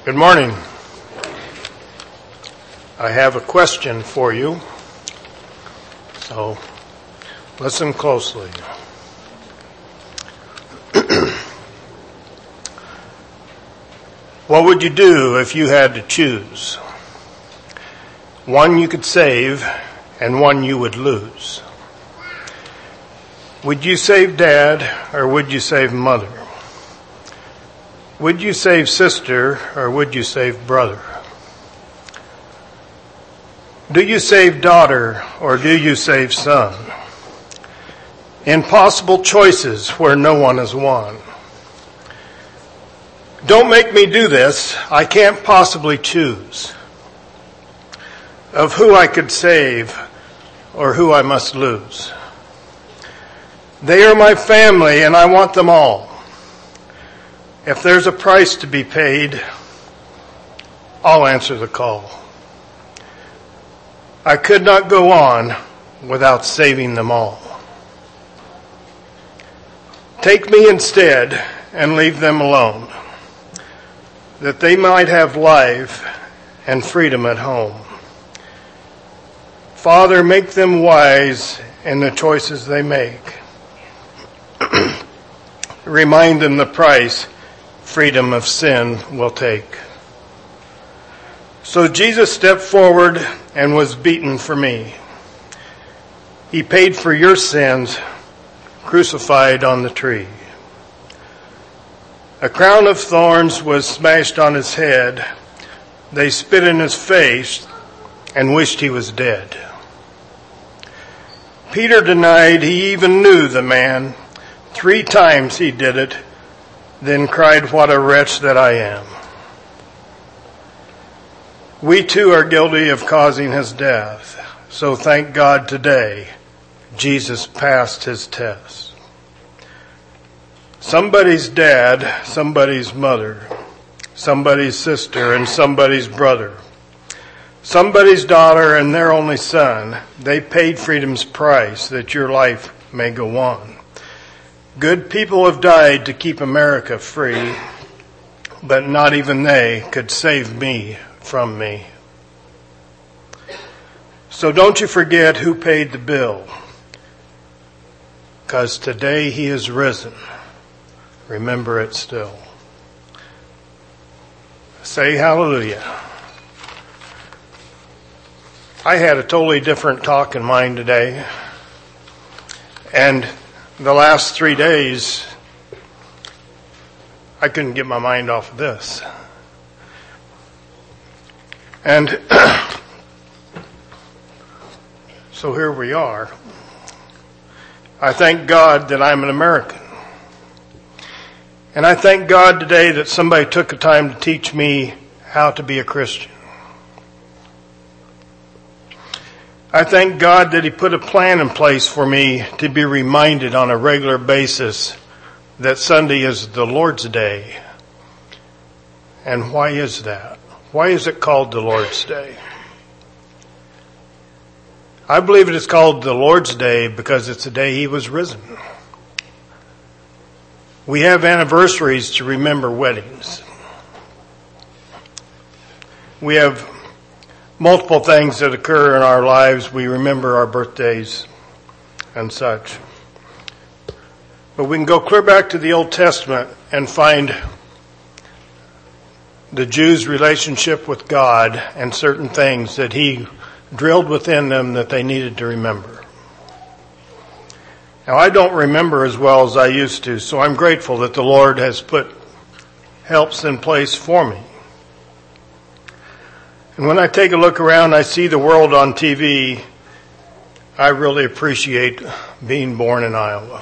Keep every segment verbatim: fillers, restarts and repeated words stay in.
Good morning. I have a question for you, so listen closely. What would you do if you had to choose? One you could save and one you would lose. Would you save Dad or would you save Mother? Would you save sister or would you save brother? Do you save daughter or do you save son? Impossible choices where no one has won. Don't make me do this. I can't possibly choose of who I could save or who I must lose. They are my family and I want them all. If there's a price to be paid, I'll answer the call. I could not go on without saving them all. Take me instead and leave them alone, that they might have life and freedom at home. Father, make them wise in the choices they make. Remind them the price freedom of sin will take. So Jesus stepped forward and was beaten for me. He paid for your sins, crucified on the tree. A crown of thorns was smashed on his head. They spit in his face and wished he was dead. Peter denied he even knew the man. Three times he did it, then cried, "What a wretch that I am." We too are guilty of causing his death. So thank God today, Jesus passed his test. Somebody's dad, somebody's mother, somebody's sister, and somebody's brother. Somebody's daughter and their only son. They paid freedom's price that your life may go on. Good people have died to keep America free, but not even they could save me from me. So don't you forget who paid the bill, because today he is risen. Remember it still. Say hallelujah. I had a totally different talk in mind today, and the last three days, I couldn't get my mind off of this. And so here we are. I thank God that I'm an American. And I thank God today that somebody took the time to teach me how to be a Christian. I thank God that he put a plan in place for me to be reminded on a regular basis that Sunday is the Lord's Day. And why is that? Why is it called the Lord's Day? I believe it is called the Lord's Day because it's the day he was risen. We have anniversaries to remember weddings. We have multiple things that occur in our lives. We remember our birthdays and such. But we can go clear back to the Old Testament and find the Jews' relationship with God and certain things that he drilled within them that they needed to remember. Now, I don't remember as well as I used to, so I'm grateful that the Lord has put helps in place for me. And when I take a look around, I see the world on T V, I really appreciate being born in Iowa.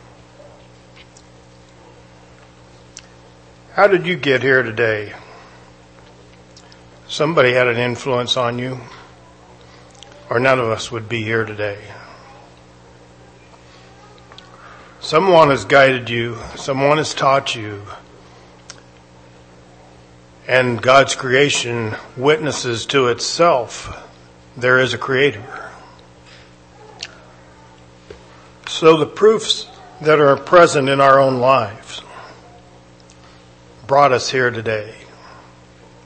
How did you get here today? Somebody had an influence on you, or none of us would be here today. Someone has guided you, someone has taught you, and God's creation witnesses to itself there is a creator. So the proofs that are present in our own lives brought us here today.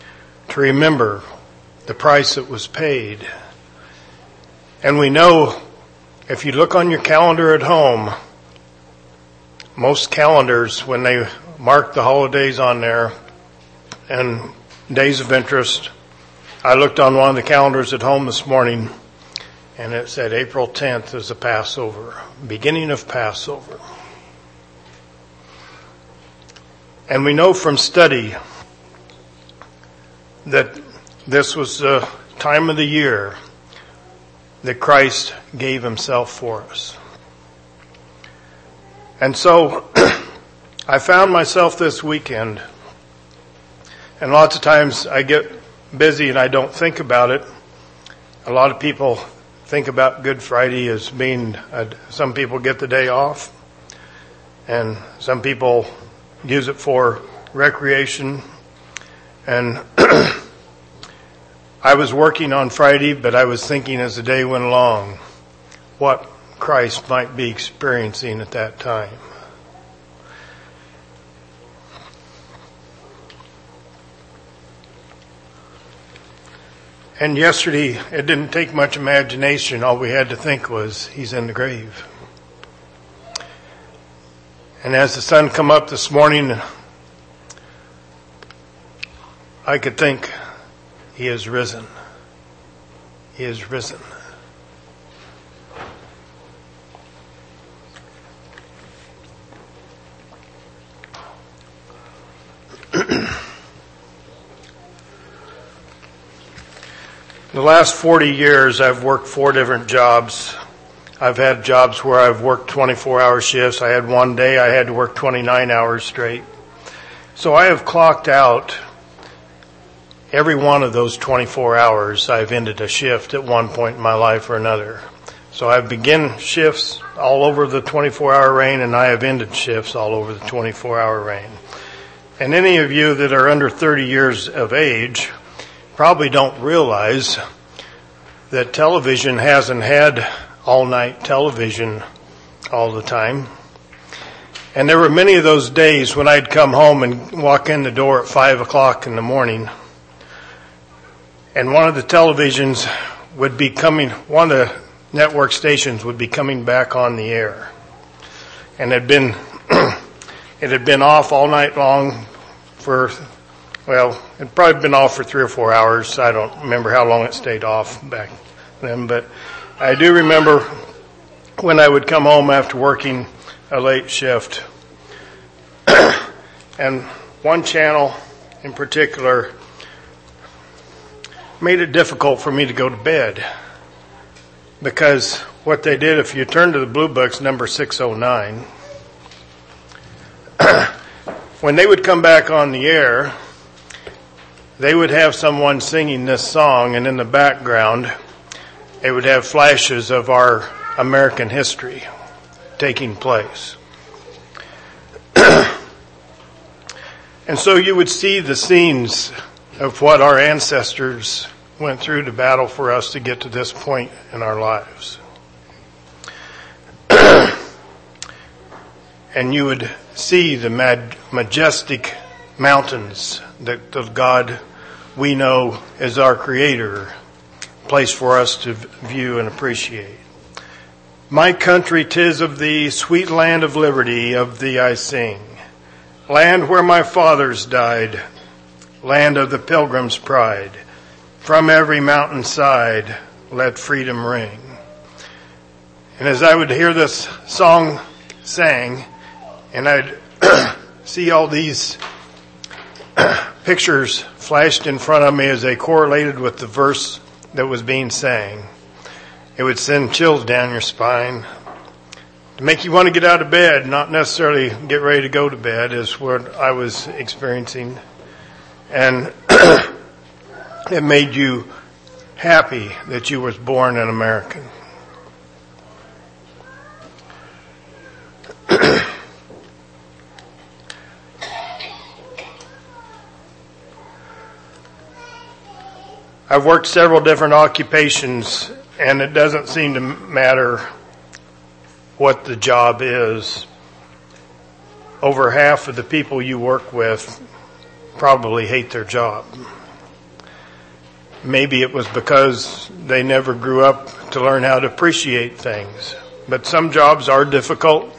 to remember the price that was paid. And we know, if you look on your calendar at home, most calendars, when they mark the holidays on there and days of interest, I looked on one of the calendars at home this morning, and it said April tenth is the Passover, beginning of Passover. And we know from study that this was the time of the year that Christ gave himself for us. And so I found myself this weekend, and lots of times I get busy and I don't think about it. A lot of people think about Good Friday as being, a, some people get the day off, and some people use it for recreation. And I was working on Friday, but I was thinking as the day went along what Christ might be experiencing at that time. And yesterday, it didn't take much imagination. All we had to think was, he's in the grave. And as the sun come up this morning, I could think, he is risen. He is risen. The last forty years, I've worked four different jobs. I've had jobs where I've worked twenty-four hour shifts. I had one day I had to work twenty-nine hours straight. So I have clocked out every one of those twenty-four hours. I've ended a shift at one point in my life or another. So I've begun shifts all over the twenty-four hour reign, and I have ended shifts all over the twenty-four hour reign. And any of you that are under thirty years of age probably don't realize that television hasn't had all-night television all the time. And there were many of those days when I'd come home and walk in the door at five o'clock in the morning, and one of the televisions would be coming, one of the network stations would be coming back on the air. And it had been, it had been off all night long for, well, it had probably been off for three or four hours. I don't remember how long it stayed off back then, but I do remember when I would come home after working a late shift, and one channel in particular made it difficult for me to go to bed, because what they did, if you turn to the Blue Books, number six oh nine, when they would come back on the air, they would have someone singing this song, and in the background, they would have flashes of our American history taking place. And so you would see the scenes of what our ancestors went through to battle for us to get to this point in our lives. And you would see the mad, majestic mountains that the God we know as our Creator placed for us to view and appreciate. My country, 'tis of thee, sweet land of liberty, of thee I sing. Land where my fathers died, land of the pilgrim's pride. From every mountainside, let freedom ring. And as I would hear this song sang, and I'd see all these pictures flashed in front of me as they correlated with the verse that was being sang, it would send chills down your spine to make you want to get out of bed, not necessarily get ready to go to bed, is what I was experiencing. And it made you happy that you was born an American. I've worked several different occupations, and it doesn't seem to matter what the job is. Over half of the people you work with probably hate their job. maybe it was because they never grew up to learn how to appreciate things. But some jobs are difficult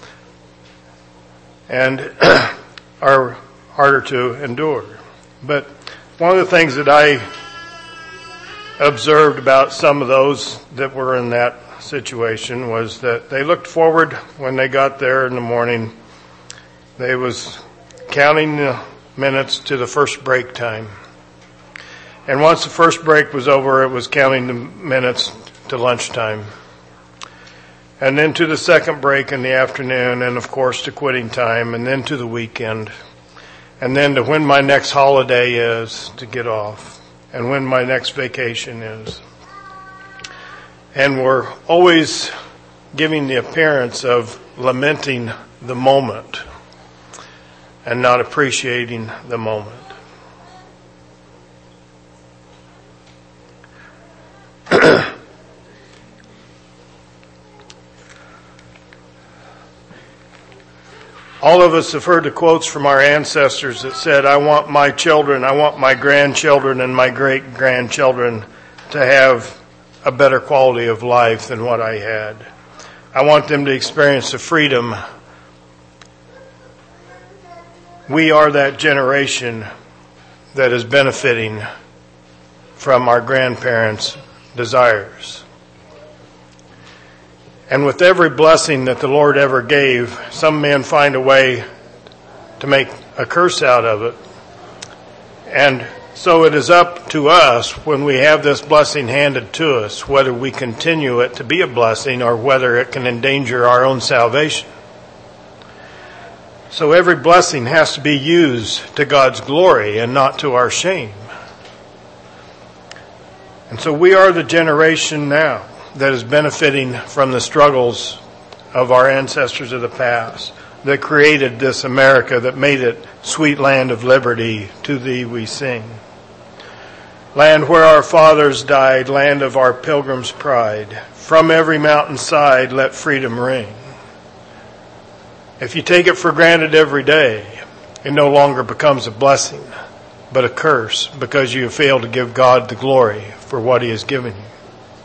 and are harder to endure. But one of the things that I observed about some of those that were in that situation was that they looked forward when they got there in the morning. They was counting the minutes to the first break time. And once the first break was over, it was counting the minutes to lunchtime. And then to the second break in the afternoon, and of course to quitting time, and then to the weekend. And then to when my next holiday is to get off, and when my next vacation is. And we're always giving the appearance of lamenting the moment and not appreciating the moment. All of us have heard the quotes from our ancestors that said, I want my children, I want my grandchildren and my great-grandchildren to have a better quality of life than what I had. I want them to experience the freedom. We are that generation that is benefiting from our grandparents' desires. And with every blessing that the Lord ever gave, some men find a way to make a curse out of it. And so it is up to us when we have this blessing handed to us, whether we continue it to be a blessing or whether it can endanger our own salvation. So every blessing has to be used to God's glory and not to our shame. And so we are the generation now that is benefiting from the struggles of our ancestors of the past that created this America, that made it sweet land of liberty. To thee we sing. Land where our fathers died, land of our pilgrims' pride. From every mountainside let freedom ring. If you take it for granted every day, it no longer becomes a blessing, but a curse, because you have failed to give God the glory for what He has given you.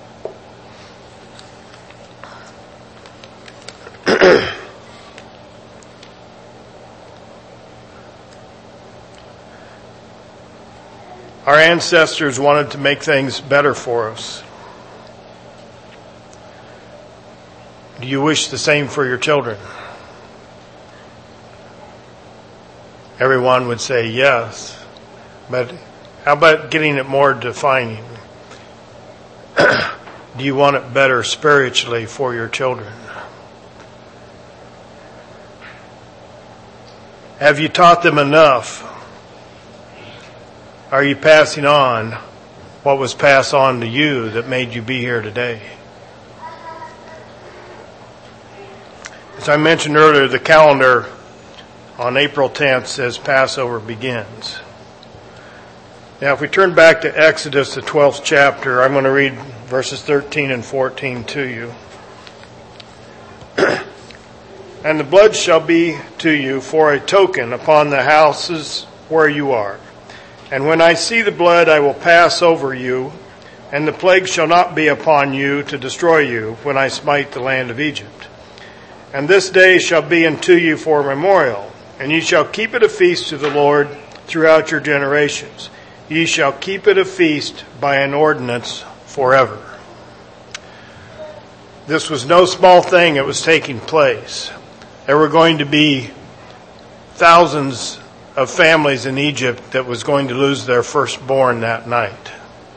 Our ancestors wanted to make things better for us. Do you wish the same for your children? Everyone would say yes, but how about getting it more defining? Do you want it better spiritually for your children? Have you taught them enough? Are you passing on what was passed on to you that made you be here today? As I mentioned earlier, the calendar on April tenth says Passover begins. Now, if we turn back to Exodus, the twelfth chapter, I'm going to read verses thirteen and fourteen to you. And the blood shall be to you for a token upon the houses where you are. And when I see the blood, I will pass over you, and the plague shall not be upon you to destroy you when I smite the land of Egypt. And this day shall be unto you for a memorial, and ye shall keep it a feast to the Lord throughout your generations. Ye shall keep it a feast by an ordinance forever. This was no small thing that was taking place. There were going to be thousands of families in Egypt that was going to lose their firstborn that night.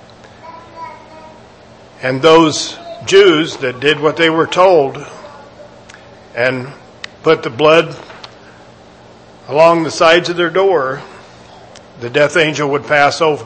And those Jews that did what they were told and put the blood along the sides of their door, the death angel would pass over.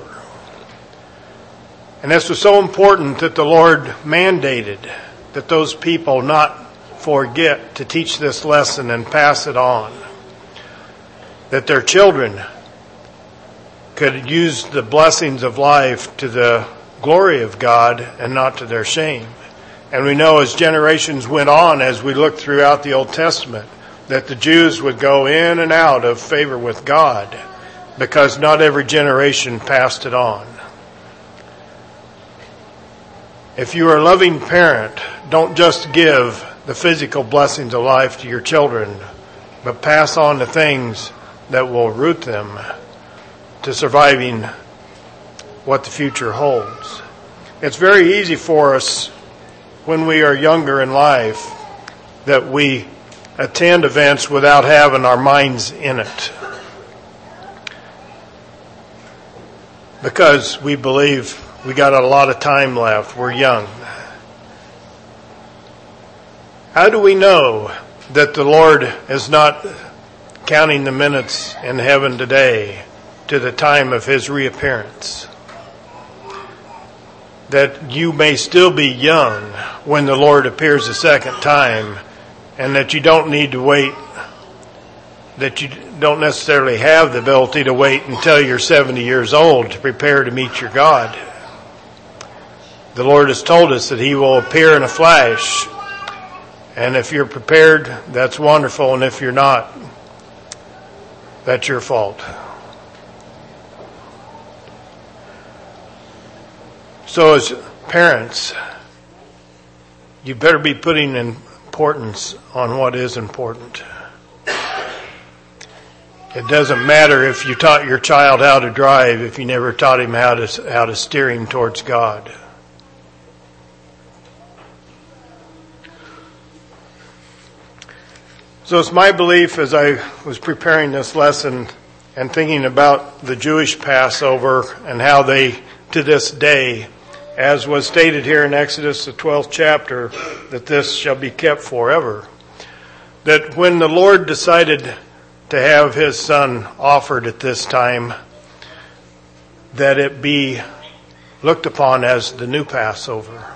And this was so important that the Lord mandated that those people not forget to teach this lesson and pass it on. That their children could use the blessings of life to the glory of God and not to their shame. And we know as generations went on, as we look throughout the Old Testament, that the Jews would go in and out of favor with God because not every generation passed it on. If you are a loving parent, don't just give the physical blessings of life to your children, but pass on the things that will root them to surviving what the future holds. It's very easy for us when we are younger in life that we attend events without having our minds in it, because we believe we got a lot of time left. We're young. How do we know that the Lord is not counting the minutes in heaven today to the time of His reappearance? That you may still be young when the Lord appears a second time, and that you don't need to wait, that you don't necessarily have the ability to wait until you're seventy years old to prepare to meet your God. The Lord has told us that He will appear in a flash. And if you're prepared, that's wonderful. And if you're not, that's your fault. So as parents, you better be putting importance on what is important. It doesn't matter if you taught your child how to drive if you never taught him how to, how to steer him towards God. So it's my belief, as I was preparing this lesson and thinking about the Jewish Passover and how they, to this day, as was stated here in Exodus, the twelfth chapter, that this shall be kept forever. That when the Lord decided to have His Son offered at this time, that it be looked upon as the new Passover.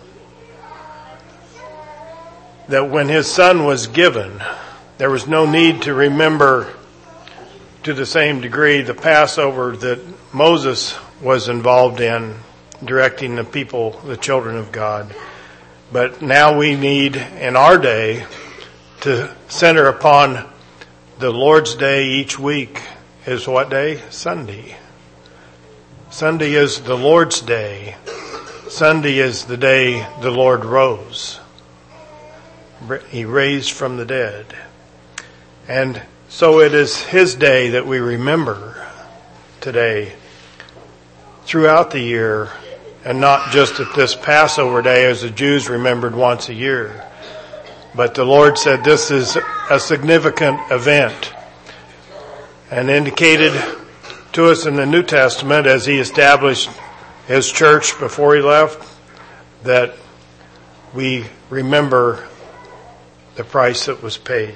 That when His Son was given, there was no need to remember to the same degree the Passover that Moses was involved in, directing the people, the children of God. But now we need, in our day, to center upon the Lord's Day each week. Is what day? Sunday. Sunday is the Lord's Day. Sunday is the day the Lord rose. He raised from the dead. And so it is His day that we remember today throughout the year, and not just at this Passover day as the Jews remembered once a year. But the Lord said this is a significant event, and indicated to us in the New Testament as He established His church before He left, that we remember the price that was paid.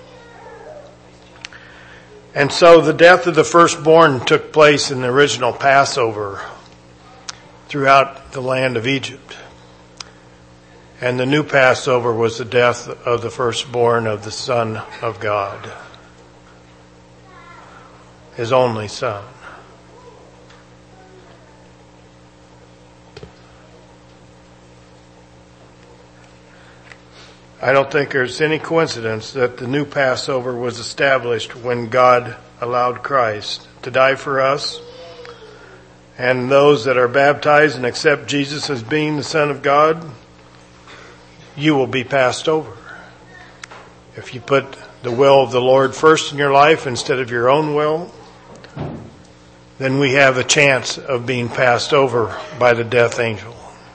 And so the death of the firstborn took place in the original Passover throughout the land of Egypt. And the new Passover was the death of the firstborn of the Son of God, His only Son. I don't think there's any coincidence that the new Passover was established when God allowed Christ to die for us. And those that are baptized and accept Jesus as being the Son of God, you will be passed over. If you put the will of the Lord first in your life instead of your own will, then we have a chance of being passed over by the death angel.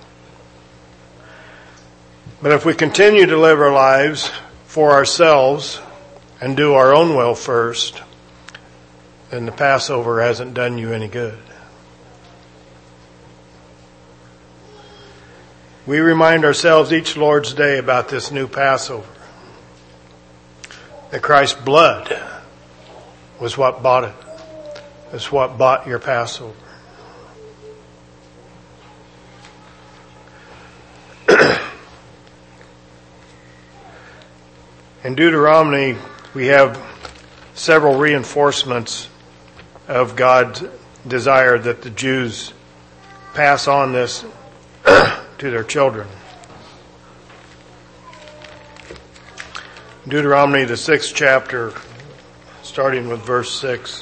But if we continue to live our lives for ourselves and do our own will first, then the Passover hasn't done you any good. We remind ourselves each Lord's Day about this new Passover. That Christ's blood was what bought it. It's what bought your Passover. In Deuteronomy, we have several reinforcements of God's desire that the Jews pass on this to their children. Deuteronomy, the sixth chapter, starting with verse six.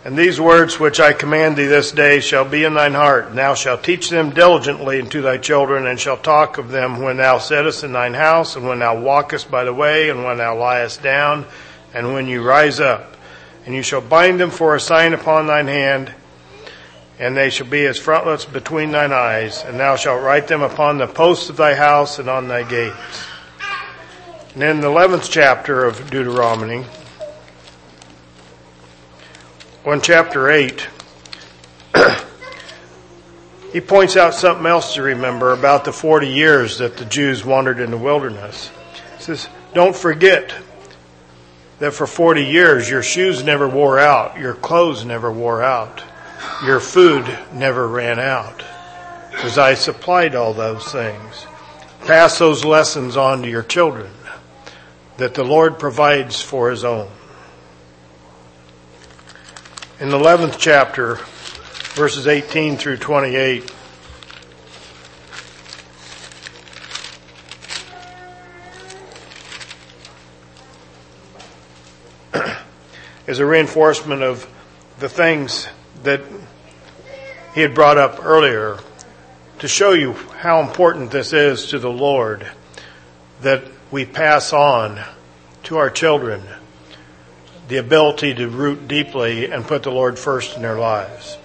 And these words which I command thee this day shall be in thine heart, and thou shalt teach them diligently unto thy children, and shalt talk of them when thou sittest in thine house, and when thou walkest by the way, and when thou liest down, and when you rise up. And you shall bind them for a sign upon thine hand, and they shall be as frontlets between thine eyes, and thou shalt write them upon the posts of thy house and on thy gates. And in the eleventh chapter of Deuteronomy, on chapter eight, he points out something else to remember about the forty years that the Jews wandered in the wilderness. He says, don't forget that for forty years your shoes never wore out, your clothes never wore out, your food never ran out, because I supplied all those things. Pass those lessons on to your children, that the Lord provides for his own. In the eleventh chapter, verses eighteen through twenty-eight, is a reinforcement of the things that he had brought up earlier to show you how important this is to the Lord, that we pass on to our children the ability to root deeply and put the Lord first in their lives.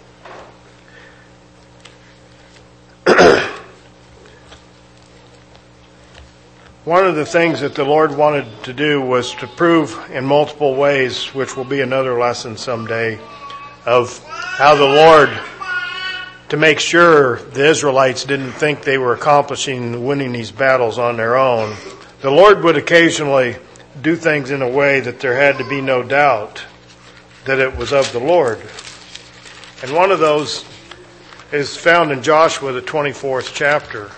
One of the things that the Lord wanted to do was to prove in multiple ways, which will be another lesson someday, of how the Lord, to make sure the Israelites didn't think they were accomplishing winning these battles on their own, the Lord would occasionally do things in a way that there had to be no doubt that it was of the Lord. And one of those is found in Joshua, the twenty-fourth chapter.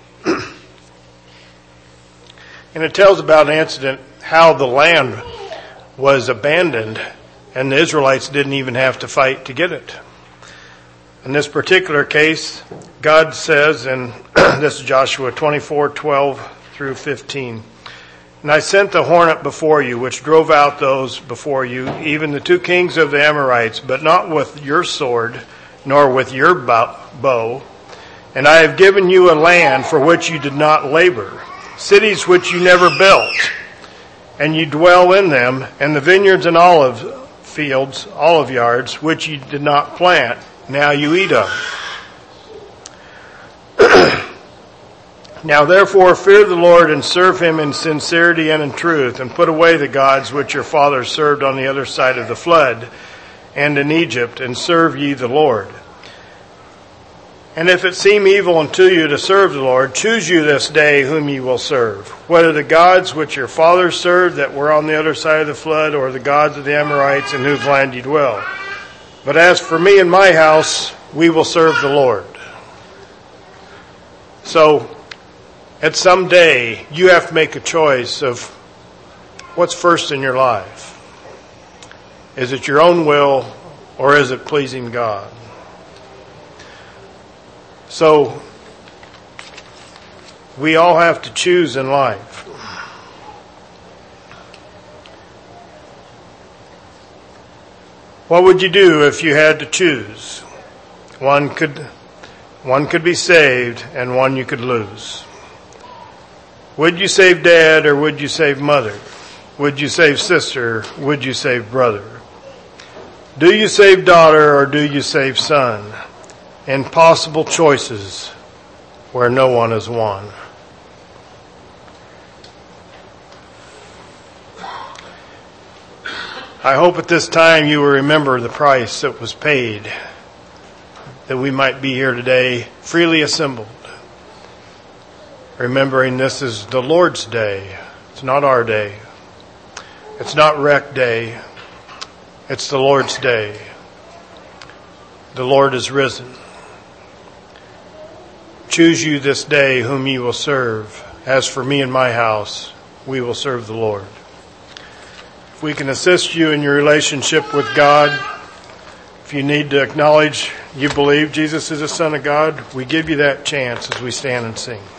And it tells about an incident how the land was abandoned and the Israelites didn't even have to fight to get it. In this particular case, God says, and this is Joshua twenty-four, twelve through fifteen, and I sent the hornet before you, which drove out those before you, even the two kings of the Amorites, but not with your sword, nor with your bow. And I have given you a land for which you did not labor, cities which you never built, and you dwell in them, and the vineyards and olive fields, olive yards, which you did not plant, now you eat of. Now therefore fear the Lord and serve him in sincerity and in truth, and put away the gods which your fathers served on the other side of the flood and in Egypt, and serve ye the Lord. And if it seem evil unto you to serve the Lord, choose you this day whom ye will serve, whether the gods which your fathers served that were on the other side of the flood, or the gods of the Amorites in whose land ye dwell. But as for me and my house, we will serve the Lord. So, at some day, you have to make a choice of what's first in your life. Is it your own will, or is it pleasing God? So, we all have to choose in life. What would you do if you had to choose? One could, one could be saved, and one you could lose. Would you save dad, or would you save mother? Would you save sister? Would you save brother? Do you save daughter, or do you save son? Impossible choices where no one is won. I hope at this time you will remember the price that was paid, that we might be here today freely assembled, remembering this is the Lord's day. It's not our day. It's not rec day. It's the Lord's day. The Lord is risen. Choose you this day whom ye will serve. As for me and my house, we will serve the Lord. If we can assist you in your relationship with God, if you need to acknowledge you believe Jesus is the Son of God, we give you that chance as we stand and sing.